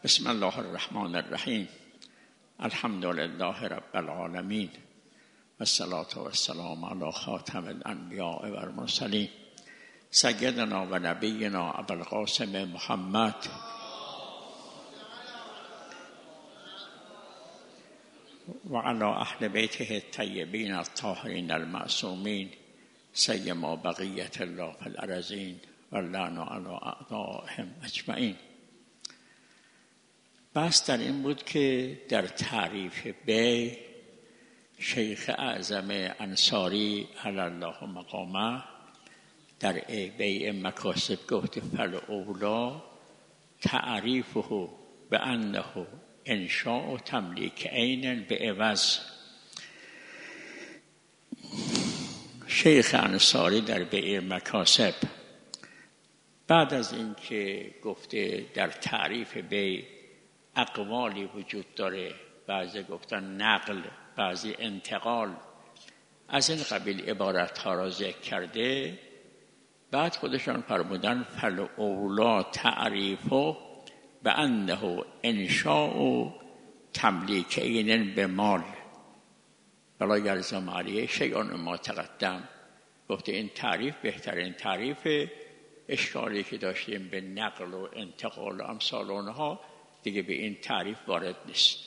بسم الله الرحمن الرحیم. الحمد لله رب العالمین و الصلاة و السلام علی خاتم الانبیاء و المرسلین سیدنا و نبینا ابوالقاسم محمد و علی اهل بیته الطیبین الطاهرین المعصومین سیما بقیة الله فی الارضین و لعن علی اعدائهم اجمعین. بحث در این بود که در تعریف بی شیخ اعظم انصاری علی الله مقامه در بیع مکاسب گفته فالاولی تعریفه بانه انشاء و تملیک عین بعوض. شیخ انصاری در بیع مکاسب بعد از اینکه گفته در تعریف بیع اقوالی وجود داره، بعضی گفتن نقل، بعضی انتقال، از این قبیل عبارت ها را ذکر کرده، بعد خودشان فرمودن فالاولی تعریفه بانه انشاء و تملیک عین بمال ولا یلزم علیه شیء مما تقدم. گفته این تعریف بهترین تعریف. اشکالی که داشتیم به نقل و انتقال و امثال اونها دیگه به این تعریف وارد نیست.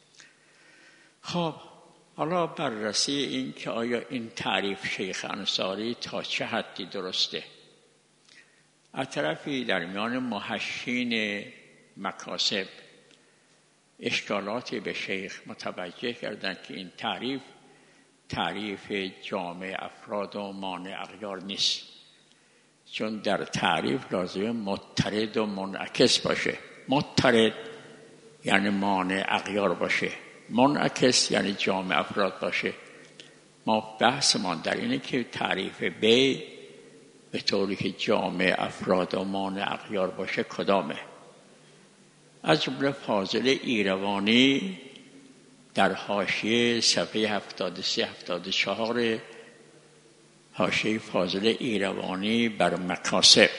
خب حالا بررسی این که آیا این تعریف شیخ انصاری تا چه حدی درسته. از طرفی در میان محشین مکاسب اشکالاتی به شیخ متوجه کردند که این تعریف جامع افراد و مانع اغیار نیست، چون در تعریف لازم مضطرد و منعکس باشه. مضطرد یعنی مانع اغیار باشه، منعکس یعنی جامع افراد باشه. ما بحثمان در اینه که تعریف بی به طوری که جامع افراد و مانع اغیار باشه کدامه. از جمله فاضل ایروانی در حاشیه صفحه 73-74 حاشیه فاضل ایروانی بر مکاسب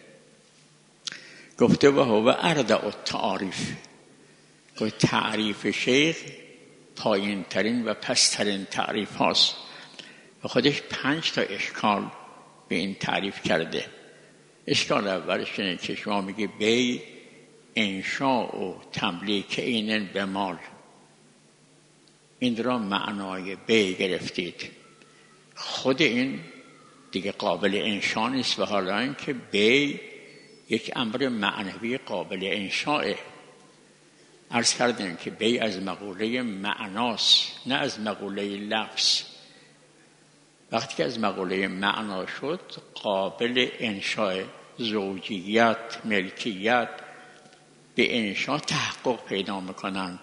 گفته و هو اردع التعاریف. گفته تعریف شیخ پایین ترین و پسترین تعریف هاست و خودش 5 تا اشکال به این تعریف کرده. اشکال اولش اینه که شما میگی بی انشاء و تملیک عین بمال، این را معنای بی گرفتید. خود این دیگه قابل انشاء نیست و حالا این که بی یک امر معنوی قابل انشاءه. عرض کردیم که بی از مقوله معناست نه از مقوله لفظ. وقتی که از مقوله معنا شد قابل انشاء، زوجیت، ملکیت به انشاء تحقق پیدا میکنن.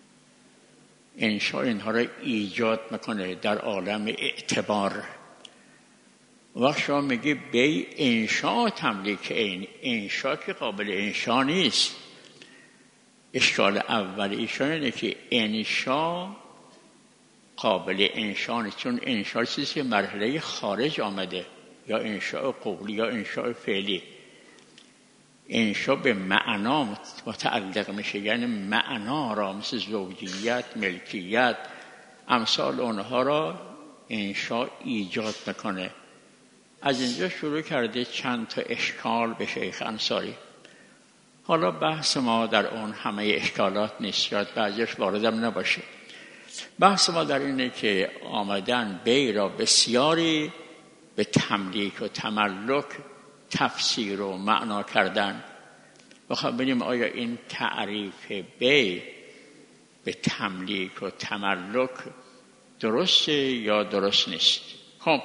انشاء اینها را ایجاد میکنه در عالم اعتبار. وقت شما میگی بی انشاء تملیک عین، انشاء که قابل انشاء نیست. اشکال اول ایشان اینه که انشاء قابل انشاء نیست، چون انشاء چیزی که مرحله خارج آمده، یا انشاء قولی یا انشاء فعلی. انشاء به معنا متعلق میشه، یعنی معنا را مثل زوجیت، ملکیت، امثال اونها را انشاء ایجاد میکنه. از اینجا شروع کرده چند تا اشکال به شیخ انصاری. حالا بحث ما در اون همه اشکالات نیست، شاید بعضیش واردم نباشه. بحث ما در اینه که آمدن بی را بسیاری به تملیک و تملک تفسیر و معنا کردن. بخواه ببینیم آیا این تعریف بی به تملیک و تملک درسته یا درست نیست. خب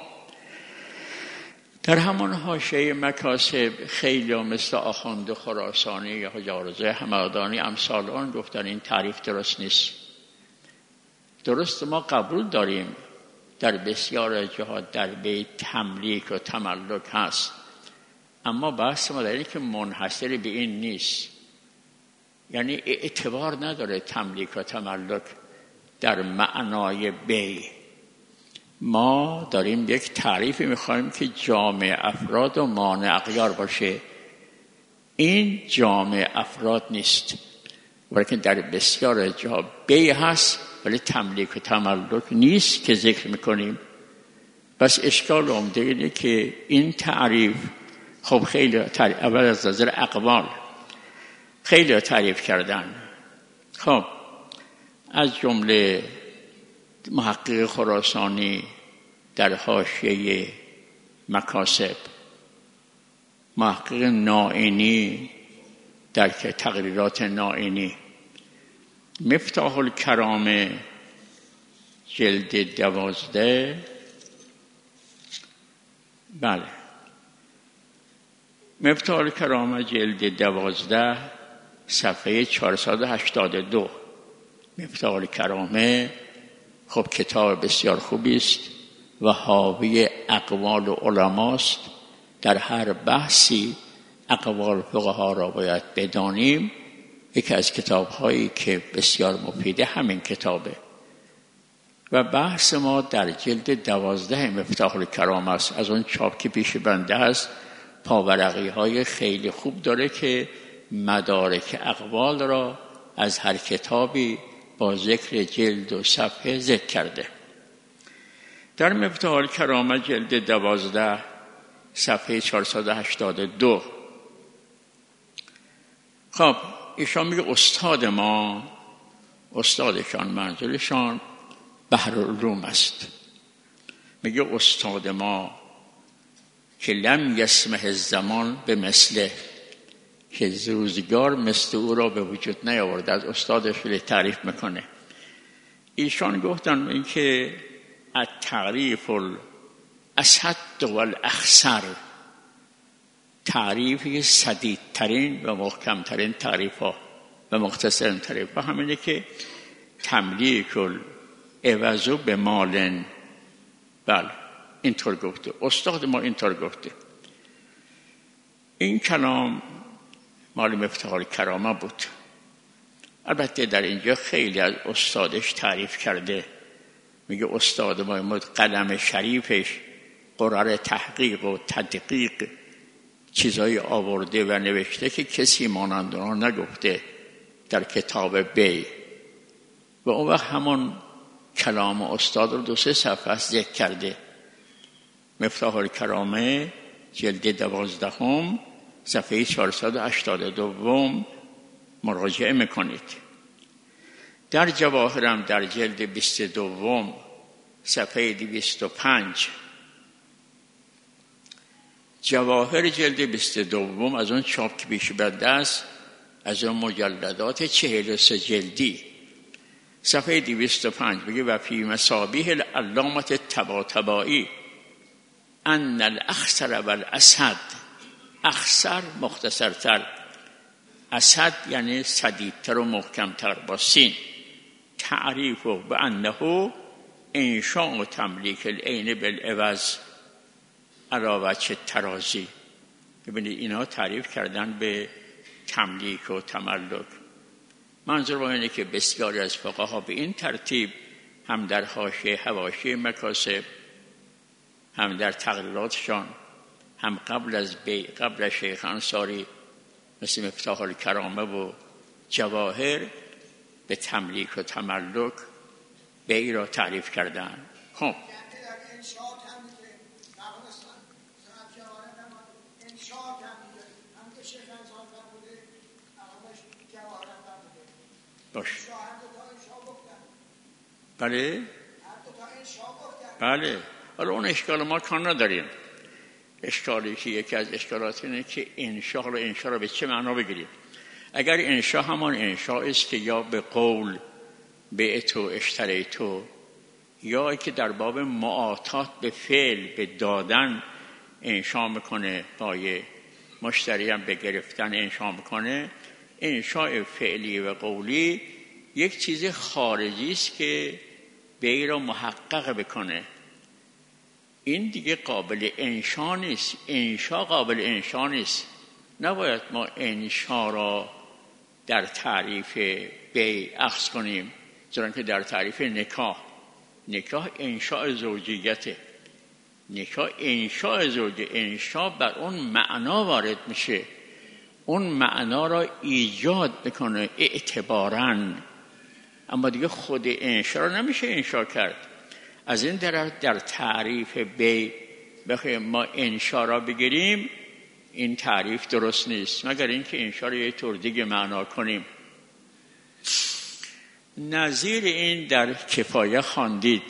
در همان حاشیه مکاسب خیلی مثل آخوند خراسانی یا حاج آرزوی همدانی امثال آن گفتن این تعریف درست نیست. درست ما قبول داریم در بسیار جهات در بی تملیک و تملک هست، اما بحث ما در اینه که منحصر به این نیست، یعنی اعتبار نداره تملیک و تملک در معنای بی. ما داریم یک تعریفی میخوایم که جامع افراد و مانع اغیار باشه. این جامع افراد نیست. ولی در بسیار جا بی هست ولی تملیک و تملک نیست که ذکر میکنیم. بس اشکال عمده اینه که این تعریف خب خیلی تعریف اول از نظر اقوال خیلی تعریف کردن. خب از جمله محقق خراسانی در حاشیه مکاسب، محقق نائینی در تقریرات نائینی، مفتاح الکرامه جلد 12 بله مفتاح الکرامه جلد 12 صفحه 482. مفتاح الکرامه خب کتاب بسیار خوبی است و حاوی اقوال علماست. در هر بحثی اقوال فقها را باید بدانیم. یکی از کتاب‌هایی که بسیار مفیده همین کتابه و بحث ما در جلد 12 مفتاح الکرامه است. از اون چاپ که پیش بنده است پاورقی‌های خیلی خوب داره که مدارک اقوال را از هر کتابی با ذکر جلد و صفحه ذکر کرده. در مفتاح الکرامه جلد 12 صفحه 482 خب ایشان میگه استاد ما، استادشان منظورشان بحرالعلوم است، میگه استاد ما که لم یسمح الزمان به مثله، که روزگار مثل او را به وجود نیاورده. از استادش رو تعریف میکنه. ایشان گفتن این که التعریف الاسد والاخسر، تعریفی سدیدترین و محکمترین تعریف ها و مختصرین تعریف ها همینه که تملیک العوض به مالن. بله اینطور گفته استاد ما، اینطور گفته. این کلام مال مفتاح الکرامه بود. البته در اینجا خیلی از استادش تعریف کرده. میگه استاد ما قلم شریفش قرار تحقیق و تدقیق چیزایی آورده و نوشته که کسی مانند آن نگفته در کتاب بی. و اون وقت همون کلام استاد رو 2-3 صفحه ذکر کرده. مفتاح الکرامه جلد 12 صفحه 482 مراجعه میکنید. در جواهرم در جلد 22 صفحه 205 جواهر جلد 22 از اون چاپ که پیش بنده است، از اون مجلدات 43 جلدی صفحه 205 بگه و فی مصابیح العلامة الطباطبایی ان الاخسر والاسد، اخسر مختصرتر، اسد یعنی سدیدتر و محکمتر با سین، تعریف و انه انشاء و تملیک العین بالعوض علی وجه ترازی. ببینید اینا تعریف کردن به تملیک و تملک. منظور با اینه که بسیاری از فقها به این ترتیب هم در حاشیه حواشی مکاسب، هم در تقریراتشان، هم قبل از شیخ انصاری مثل مفتاح الکرامه و جواهر به تملیک و تملک به ای را تعریف کردن. خب باش. بله بله. حالا اون اشکال ما کار نداریم. اشکالی که یکی از اشکالات اینه که انشاء را به چه معنا بگیریم. اگر انشاء همان انشاء است که یا به قول بعت و اشتریت یا که در باب معاطات به فعل به دادن انشاء میکنه، پای مشتری هم به گرفتن انشاء میکنه، انشاء فعلی و قولی یک چیز خارجی است که به ای را محقق بکنه. این دیگه قابل انشاء نیست. انشاء قابل انشاء نیست. نباید ما انشاء را در تعریف بیع اخذ کنیم، چون که در تعریف نکاح انشاء زوجیته. نکاح انشاء زوجی، انشاء بر اون معنا وارد میشه. اون معنا را ایجاد بکنه اعتباراً، اما دیگه خود انشا را نمیشه انشا کرد. از این در تعریف بی بخوایم ما انشا را بگیریم، این تعریف درست نیست، مگر اینکه انشا را یه طور دیگه معنا کنیم. نظیر این در کفایه خواندید.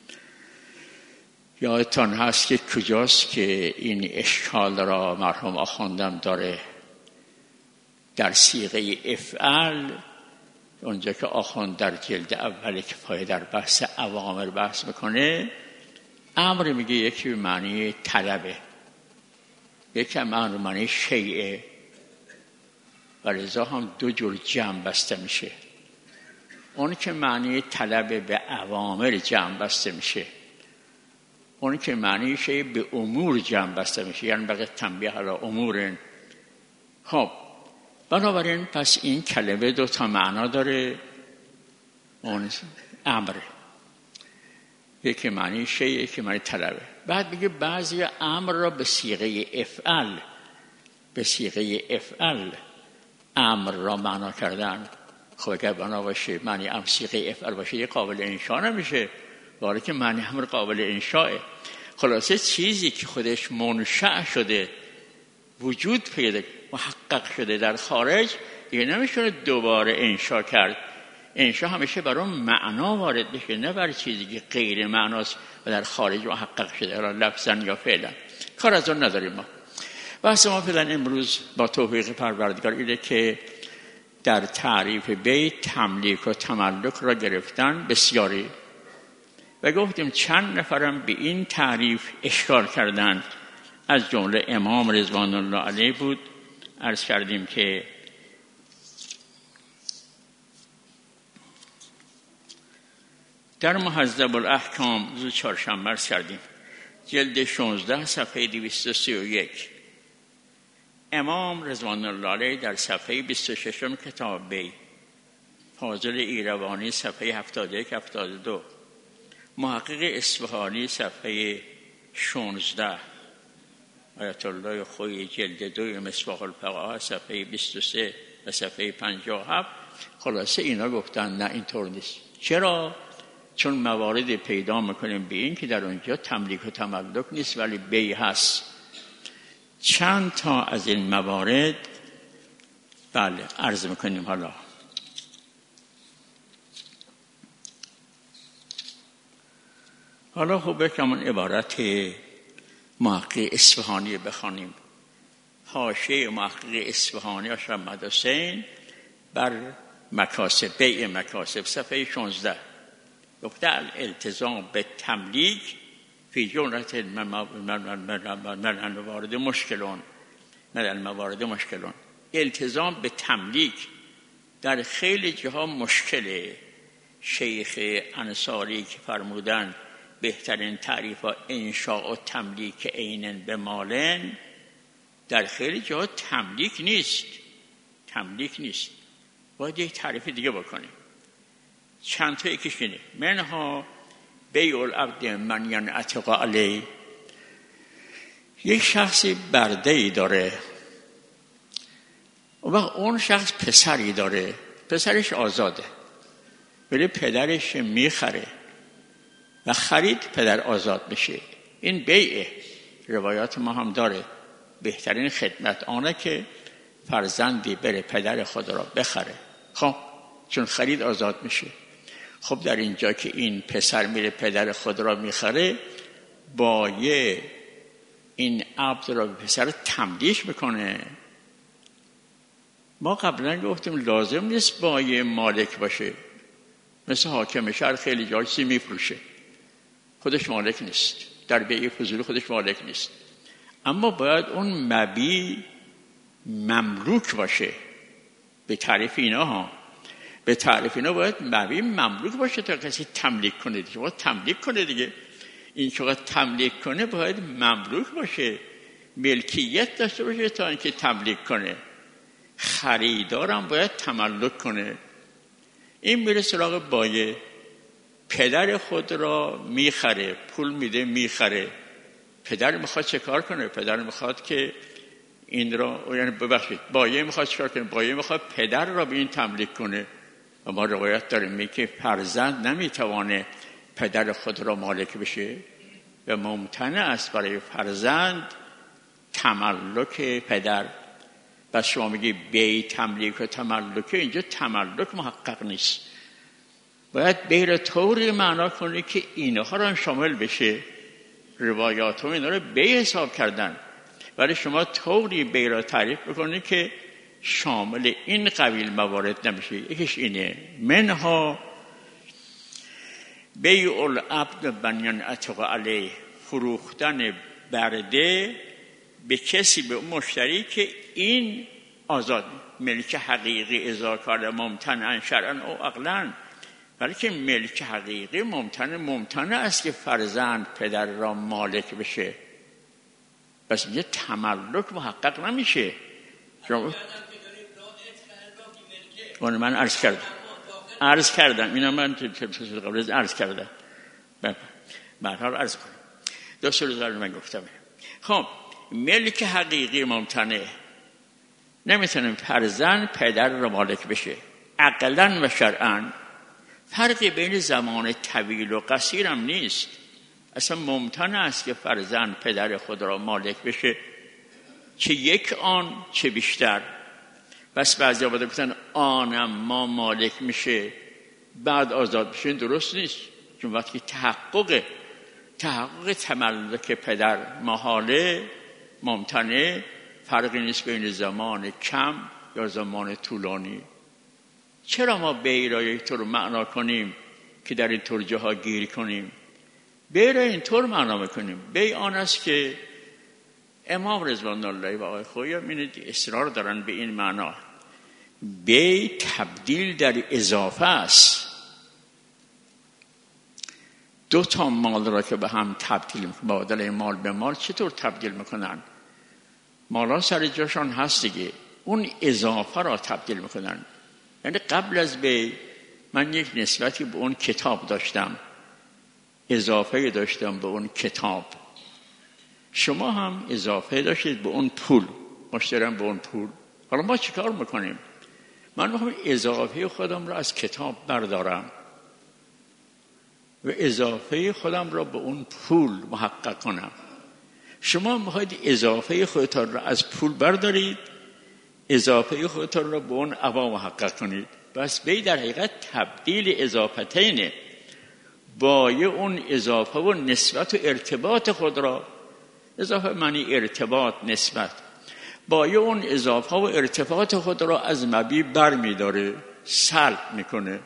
یادتان هست که کجاست که این اشکال را مرحوم آخوندم داره؟ در صیغه افعل، اونجا که آخوند در جلد اول کفایه در بحث اوامر بحث میکنه، امر میگه یکی به معنی طلبه، یکی به معنی شیعه، و لذا هم دو جور جمع بسته میشه. اون که معنی طلبه به اوامر جمع بسته میشه، اون که معنی شیء به امور جمع بسته میشه، یعنی بقیه تنبیه علی امور. خب بنابراین پس این کلمه دو تا معنا داره. اون امر یکی معنی شیء، یکی معنی طلبه. بعد میگه بعضی امر را به صیغه افعل امر را معنا کردن. خب اگر بنا باشه معنی امر صیغه افعل باشه، یه قابل انشا نمیشه، ولی که معنی امر قابل انشاه. خلاصه چیزی که خودش منشأ شده، وجود پیدا محقق شده در خارج، دیگه نمیشه دوباره انشا کرد. انشا همیشه برای معنا وارد بشه، نه برای چیزی که غیر معناست و در خارج محقق شده، الان لفظاً یا فعلا. کار از اون نداریم ما. بحث ما فعلا امروز با توفیق پروردگار اینه که در تعریف بیت تملیک و تملک را گرفتن بسیاری، و گفتیم چند نفرم به این تعریف اشکال کردند. از جمله امام رضوان الله علیه بود. عرض کردیم که در مهذب الاحکام روز چهارشنبه عرض کردیم، جلد 16 صفحه 231، امام رضوان الله علیه در صفحه 26 کتاب بی، فاضل ایروانی صفحه 71-72، محقق اصفهانی صفحه 16، آیت الله خویی جلد 2 مصباح الفقهاء صفحه 23 و صفحه 57. خلاصه اینا گفتن نه اینطور نیست. چرا؟ چون موارد پیدا میکنیم به این که در اونجا تملیک و تملک نیست ولی بی هست. چند تا از این موارد بله عرض میکنیم. حالا خب بکنم عبارت محقق اصفهانی بخوانیم. حاشیه محقق اصفهانی محمد حسین بر مکاسب، بیع مکاسب، صفحه 16 گفته الالتزام به تملیک فی جملت من الموارد مشکلون. التزام به تملیک در خیلی جاها مشکله. شیخ انصاری که فرمودن بهترین تعریف ها انشاء و تملیک عینن به مالن، در خیلی جاها تملیک نیست، باید یک تعریف دیگه بکنیم. چند تا یکیش اینه، منها بیع العبد من ینعتق علیه. یک شخصی برده ای داره و اون شخص پسری داره، پسرش آزاده، ولی پدرش میخره و خرید پدر آزاد میشه. این بیعه. روایات ما هم داره بهترین خدمت آنه که فرزندی بره پدر خود را بخره، خب چون خرید آزاد میشه. خب در اینجا که این پسر میره پدر خود را میخره، باید این عبد را به پسر تملیک بکنه. ما قبلا گفتیم لازم نیست باید مالک باشه. مثل حاکم شهر خیلی جای چیزی میفروشه، خودش مالک نیست، در بیع فضولی خودش مالک نیست، اما باید اون مبیع مملوک باشه. به تعریف اینا باید مبیع مملوک باشه تا کسی تملیک کنه دیگه. باید تملیک کنه دیگه. این که باید تملیک کنه باید مملوک باشه، ملکیت داشته باشه تا اینکه تملیک کنه. خریدارم باید تملک کنه. این میره سراغ بایع، پدر خود را میخره، پول میده میخره. پدر میخواد چه کار کنه؟ پدر میخواد که این را، یعنی ببخشید، بایه میخواد چکار کنه؟ بایه میخواد پدر را به این تملیک کنه. و ما روایت داریم میگه که فرزند نمیتوانه پدر خود را مالک بشه و ممتنع است برای فرزند تملک پدر. بس شما میگی بی تملیک و تملک، اینجا تملک محقق نیست. باید بی را طوری معنا کنی که اینها را شامل بشه. روایات هم اینا را بی حساب کردن، ولی شما طوری بی را تعریف بکنی که شامل این قبیل موارد نمیشه. یکیش اینه: منها بیع العبد بنیان اتق علیه، فروختن برده به کسی، به مشتری که این آزاد، ملک حقیقی اذا کان ممتنعا شرعا او عقلا. ولی که ملک حقیقی ممتنع است که فرزند پدر را مالک بشه. پس اینجا تملک محقق نمیشه. من عرض کردم اینا، من قبل از عرض کردم. به حال عرض کنم دو سال من گفتم. خب ملک حقیقی ممتنع، نمیتونه فرزند پدر را مالک بشه عقلا و شرعا. فرقی بین زمان طویل و قصیر هم نیست. اصلا ممتنع است که فرزند پدر خود را مالک بشه، چه یک آن چه بیشتر. بس بعضی ها گفتن آنم ما مالک میشه بعد آزاد بشه. درست نیست، چون وقتی تحقق تملک پدر محاله، ممتنع، فرقی نیست بین زمان کم یا زمان طولانی. چرا ما بی را اینطور معنا کنیم که در این طور جاها گیر کنیم؟ بی را اینطور معنا میکنیم: بی آن است که امام رضوان الله و آقای خویی هم اصرار دارن به این معنا. بی تبدیل در اضافه است. دو تا مال را که به هم تبدیل میکنن، مبادله مال به مال، چطور تبدیل میکنن؟ مالا سر جاشان هست دیگه، اون اضافه را تبدیل میکنن. یعنی قبل از بی من یک نسبتی به اون کتاب داشتم، اضافه داشتم به اون کتاب، شما هم اضافه داشتید به اون پول، مشتریم به اون پول. حالا ما چیکار میکنیم؟ من میخوام اضافه خودم را از کتاب بردارم و اضافه خودم را به اون پول محقق کنم. شما میخواید اضافه خودتان را از پول بردارید، اضافه خودتان را به اون عبا محقق کنید. بس بی در حقیقت تبدیل اضافتینه. بای اون اضافه و نسبت و ارتباط خود را، اضافه معنی ارتباط، نسبت، بای اون اضافه و ارتباط خود را از مبیع بر میداره، سلب میکنه.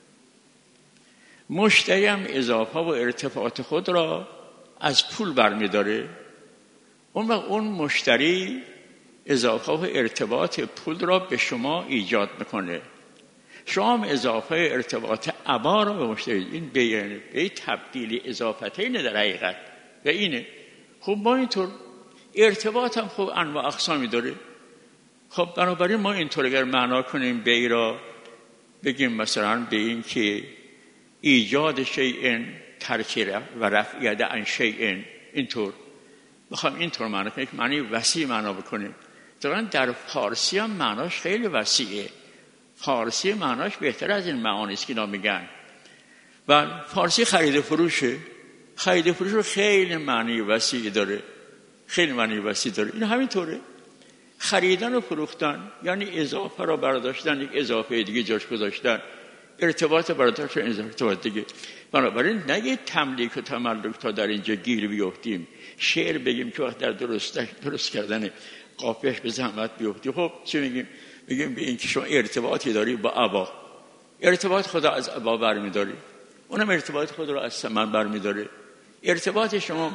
مشتری هم اضافه و ارتباط خود را از پول بر میداره. اون مشتری اضافه و ارتباط پول را به شما ایجاد میکنه، شما هم اضافه ارتباط عبا را به مشتری. این به تبدیل اضافتین در حقیقت و اینه. خب ما اینطور ارتباط هم خب انواع اقسامی داره. خب بنابراین ما اینطور اگر معنا کنیم بی را، بگیم مثلا به این که ایجاد شیء ترک و رفع عن شیء، اینطور بخوام اینطور معنا کنیم که معنی وسیع معنا بکنیم. در فارسی هم معناش خیلی وسیعه. فارسی معناش بهتر از این معانی است که اینا میگن. و فارسی خرید فروشه. خرید فروش خیلی معنی وسیع داره، خیلی معنی وسیع داره. این همینطوره. خریدن و فروختن یعنی اضافه را برداشتن، یک اضافه دیگه جاش گذاشتن، ارتباط برداشتن، ارتباط دیگه. بنابراین نگه تملیک و تملک تا در اینجا گیر بیفتیم. شعر بگیم که وقت در درست کردن قافیه‌اش به زحمت بیفتی. خب چی میگیم؟ میگیم به این که شما ارتباطی داری با عبا، ارتباط خدا از عبا برمیداری، اونم ارتباط خود رو از ثمن برمیداره. ارتباط شما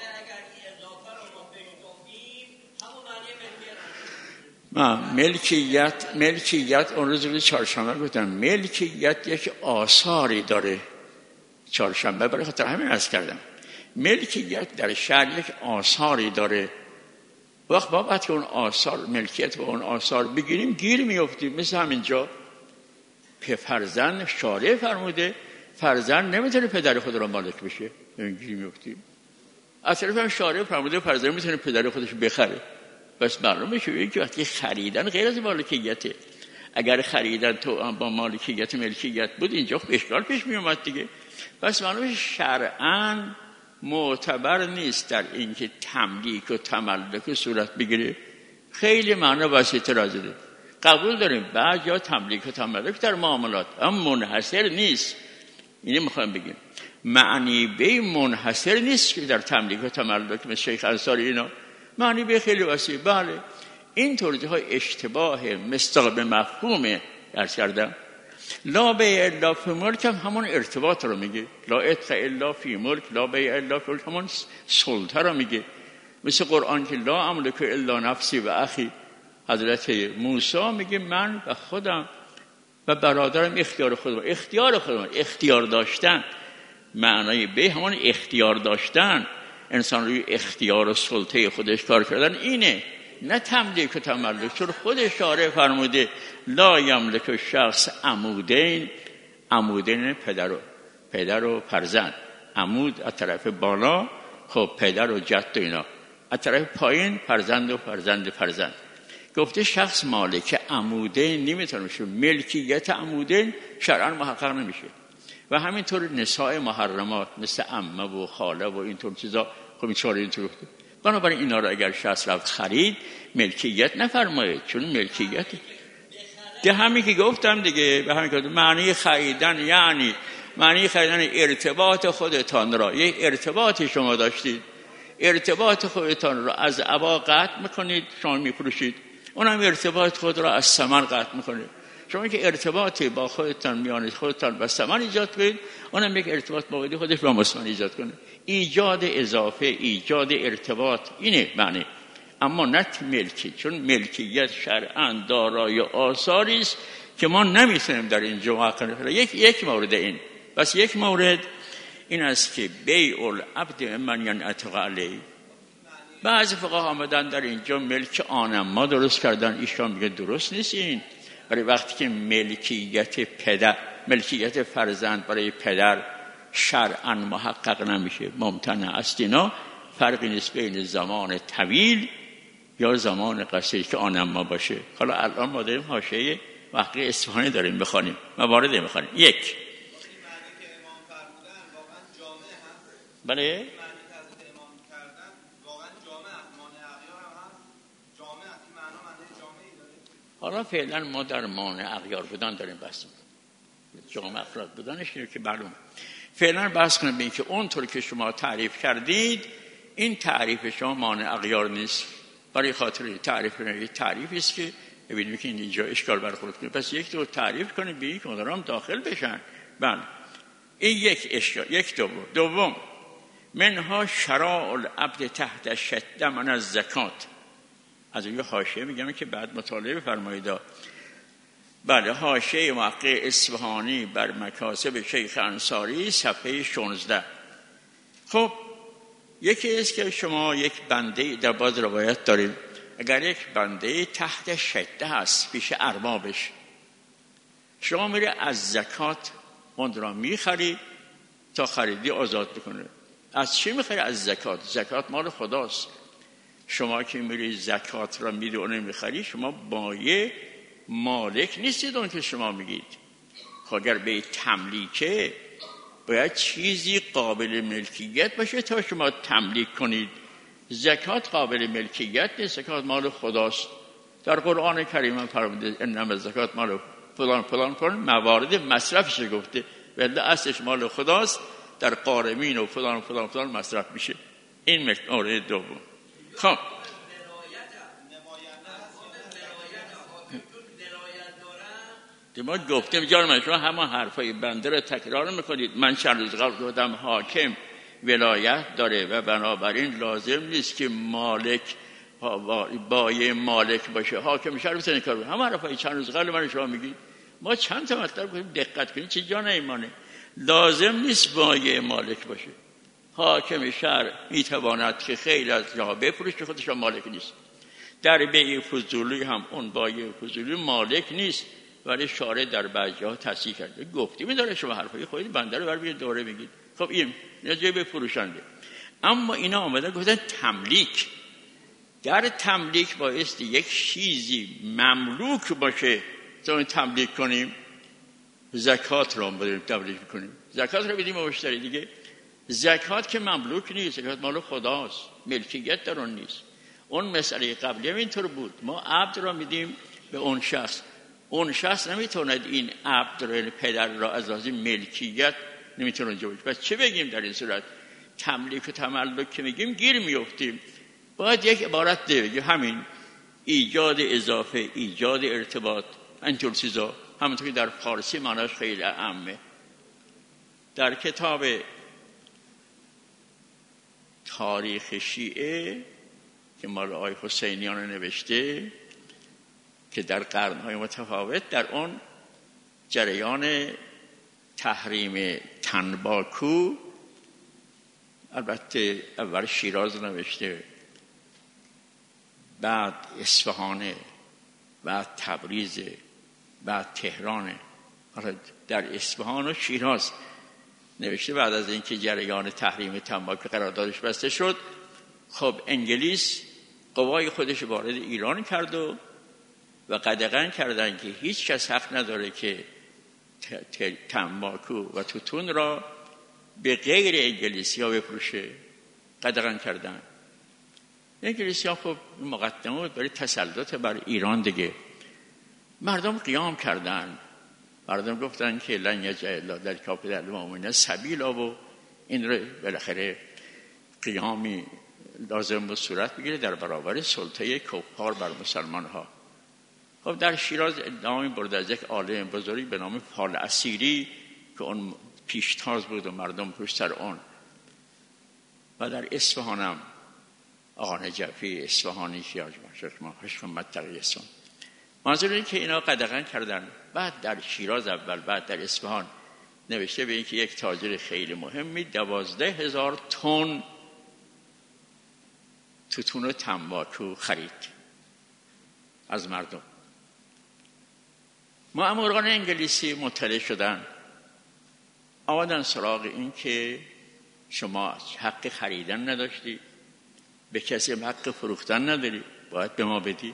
ملکیت اون روز چهارشنبه گفتم، ملکیت یک آثاری داره. چهارشنبه برای خاطر همین عرض کردم ملکیت در شهر یک آثاری داره. وقت بابت که اون آثار، ملکیت و اون آثار بگیریم گیر میافتیم. مثل همینجا فرزند شارع فرموده فرزند نمیتونه پدر خود را مالک بشه، گیر میافتیم. از طرف هم شارع فرموده فرزند میتونه پدر خودش بخره، بس معلومه که وقتی خریدن غیر از مالکیته. اگر خریدن تو با ملکیت بود اینجا اشکال پیش می اومد دیگه. پس معلومه شرعاً معتبر نیست در اینکه تملیک و تملک صورت بگیره. خیلی معنا وسیع‌تر از اینه. قبول داریم بعضی جا تملیک و تملک در معاملات اما منحصر نیست. اینو میخوام بگیم معنی به منحصر نیست که در تملیک و تملک مثل شیخ انصاری اینا، معنی به خیلی وسیع. بله این طور های اشتباه مصداق به مفهوم درس کردم. لا بیع الا فی ملک هم همون ارتباط رو میگه. لا اتق الا فی ملک، لا بیع الا فی ملک همون سلطه رو میگه. مثل قرآن که لا املک الا نفسی و اخی، حضرت موسی میگه من و خودم و برادرم اختیار خودم. اختیار داشتن معنای به همون اختیار داشتن، انسان روی اختیار و سلطه خودش کار کردن اینه، نه تملیک و تملک. چون خود شارع فرموده لا یملک شخص عمودین پدر و فرزند. عمود از طرف بالا خب پدر و جد و اینا، از طرف پایین فرزند و فرزند. گفته شخص مالک عمودین نمیتونه بشه، ملکیت عمودین شرعاً محقق نمیشه. و همینطور نساء محرمات مثل عمه و خاله و اینطور چیزا خب این چاره اینطور. بنابراین اینا رو اگر شخص رفت خرید ملکیت نفرمایید، چون ملکیت ده همین که گفتم دیگه. به همین که معنی خریدن یعنی معنی خریدن ارتباط خودتان را، یک ارتباطی شما داشتید، ارتباط خودتان را از عبا قطع میکنید، شما میفروشید، اونم ارتباط خود را از ثمن قطع میکنید. شما که ارتباطی با خودتان میان خودتان و ثمن ایجاد کنید، اونم یک ارتباط با خودش با مثمن ایجاد کنید. ایجاد اضافه، ایجاد ارتباط، اینه معنی. اما نه ملکی، چون ملکیت شرعاً دارای آثاری است که ما نمیتونیم در این جمعه کنیم. یک مورد این بس. یک مورد این است که بیع العبد من ینعتق علیه. بعضی فقها آمدن در اینجا ملک آنم ما درست کردن، ایشان میگه درست نیست این. برای وقتی که ملکیت فرزند برای پدر شرعاً محقق نمیشه، ممتنع است. اینا فرقی نیست بین زمان طویل یا زمان قصیر که آنم ما باشه. حالا الان ما داریم حاشیه واقع اصفهانی داریم بخونیم، موارد میخونیم. یک بله حالا فعلا ما در مانع اغیار بودن داریم بحث میکنیم. جامع افراد بودنش اینه که معلومه. فعلا بحث کنیم به این که اونطور که شما تعریف کردید این تعریف شما مانع اغیار نیست. برای خاطر تعریف کنید تعریفی است که ببینیم که اینجا اشکال برخورد کنید. پس یک دو تعریف کنید به این که مدارم داخل بشن. بله این یک اشکال. یک دوم منها شراء العبد تحت شد من از زکات. از این حاشیه میگم که بعد مطالعه فرمایید. بله حاشیه موقع اصفهانی بر مکاسب شیخ انصاری صفحه 16. خب یکی است که شما یک بنده در باز روایت دارید، اگر یک بنده تحت شده هست پیش اربابش، شما میره از زکات اون را میخری تا خریدی آزاد بکنه. از چی میخری؟ از زکات. زکات مال خداست. شما که میری زکات را میری اون میخری، شما بایع مالک نیستید اون که شما میگید. اگر به تملیکه باید چیزی قابل ملکیت باشه تا شما تملیک کنید. زکات قابل ملکیت نیست، زکات مال خداست. در قرآن کریم هم فرموده انما زکات مال فلان موارد مصرفش گفته، ولی اصلش مال خداست. در قارمین و فلان مصرف میشه. این مورد دوم. خب ما گفتیم جان شما همه حرفای بنده رو تکرار میکنید. من چند روز قبل گفتم حاکم ولایت داره و بنابراین لازم نیست که مالک بایع مالک باشه. حاکم شهر بتونه کار کنه. همه حرفای چند روز قبل من شما میگید. ما چند تا مطلب گفتیم دقت کنید چه جا ایمانه. لازم نیست بایع مالک باشه. حاکم شهر میتواند که خیلی از جاها بفروشه، خودش مالک نیست. در بیع فضولی هم اون بایع فضولی مالک نیست، ولی شارع در بعضی جاها تصحیح کرده. گفتی می‌داره شما حرفای خودت بنده رو برای دوره میگید. خب این نجای به فروشنده. اما اینا آمدن گفتن تملیک. در تملیک بایستی یک چیزی مملوک باشه تا تملیک کنیم. زکات رو بدیم تملیک کنیم، زکات رو بدیم به مشتری دیگه. زکات که مملوک نیست، زکات مال خداست، ملکیت در اون نیست. اون مسئله قبلی هم اینطور بود، ما عبد را میدیم به اون شخص، اون شخص نمیتوند این عبد را، پدر را، از لحاظ ملکیت نمیتونه جوش. پس چه بگیم در این صورت؟ تملیک و تملک که میگیم گیر میافتیم. باید یک عبارت بگیم، همین ایجاد اضافه، ایجاد ارتباط، اینطور چیزا، همونطور که در فارسی معناش خیلی عامه. در کتاب تاریخ شیعه که مال آقای حسینیان نوشته که در قرنهای متفاوت در اون جریان تحریم تنباکو، البته اول شیراز نوشته، بعد اصفهانه، بعد تبریز، بعد تهرانه. حالا در اصفهان و شیراز نوشته بعد از اینکه جریان تحریم تنباکو قراردادش بسته شد. خب انگلیس قوای خودش وارد ایران کرد و قدغن کردن که هیچ کس حق نداره که تنباکو و توتون را به غیر انگلیسی ها بفروشه. قدغن کردن. انگلیسی ها خب مقدمه برای تسلط بر ایران دیگه. مردم قیام کردن، مردم گفتن که لن یجعل الله للکافرین علی المؤمنین سبیلا و این رو بالاخره قیامی لازم به صورت بگیره در برابر سلطه کفار بر مسلمان ها. خب در شیراز ادعای برده از یک عالم بزرگی به نام پال اسیری که اون پیشتاز بود و مردم پشت سر اون، و در اصفهان هم آقا نجفی اصفهانی که حشم متقی اسم. منظور این که اینا قدغن کردن. بعد در شیراز اول، بعد در اصفهان نوشته به این که یک تاجر خیلی مهمی 12,000 تن توتون و تنباکو خرید از مردم. مأموران انگلیسی مطلع شدن، آمدن سراغ این که شما حق خریدن نداشتی، به کسی حق فروختن نداری، باید به ما بدی.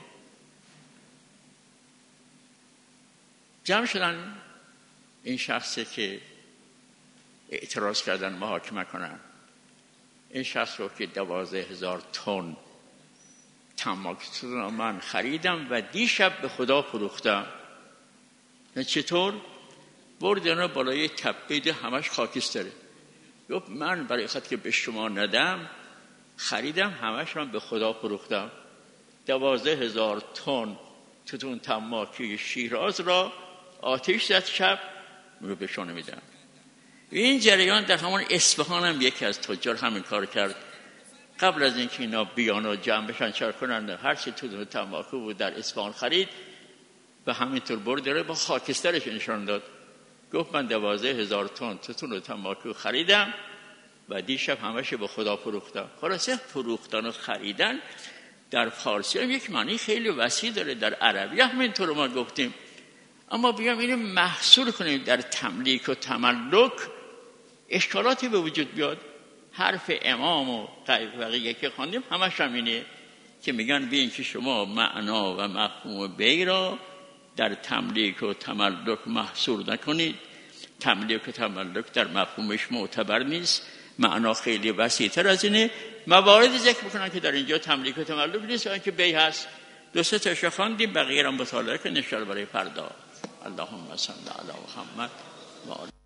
جمع شدن این شخصی که اعتراض کردن محاکمه کنن. این شخص رو که 12,000 تن تنباکو من خریدم و دیشب به خدا فروختم. چطور؟ بردن بالای تپه همش خاکستره. گفت من برای خاطر که به شما ندم خریدم، همش من به خدا فروختم. 12,000 تن توتون تنباکوی شیراز را آتش زد شب، رو به شما نمیدم. این جریان در همون اصفهان هم یکی از تجار همین کار کرد. قبل از اینکه اینا بیان و جمع بشن چار کنن، هر چی توتون تنباکو بود در اصفهان خرید و همینطور برد با خاکسترش نشان داد. گفت من 12,000 تن توتون تنباکو خریدم و دیشب همش به خدا فروختم. خلاصه فروختن و خریدن در فارسی هم یک معنی خیلی وسیع داره، در عربی همینطور ما گفتیم. اما بیام اینو محصور کنیم در تملیک و تملک، اشکالاتی به وجود بیاد. حرف امام و بقیه که خواندیم همش همینه که میگن بیاین که شما معنا و مفهوم بی را در تملیک و تملک محصور نکنید. تملیک و تملک در مفهومش معتبر نیست، معنا خیلی وسیع‌تر از اینه. مواردی ذکر میکنن که در اینجا تملیک و تملک نیست، اینکه بی هست. 2-3 تاشو خواندیم، بقیه را مطالعه کنید ان شاءالله برای فردا. اللهم صل علی محمد و آل